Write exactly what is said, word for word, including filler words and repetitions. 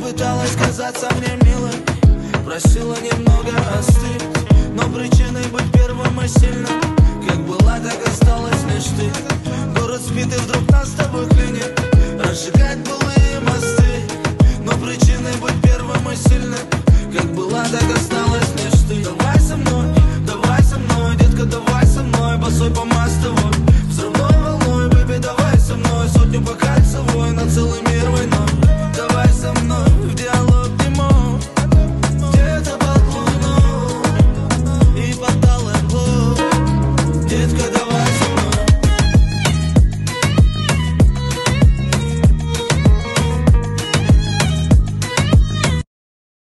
пыталась казаться мне милой, просила немного остыть, но причиной быть первым и сильным, как была, так осталась лишь ты. Город спит и вдруг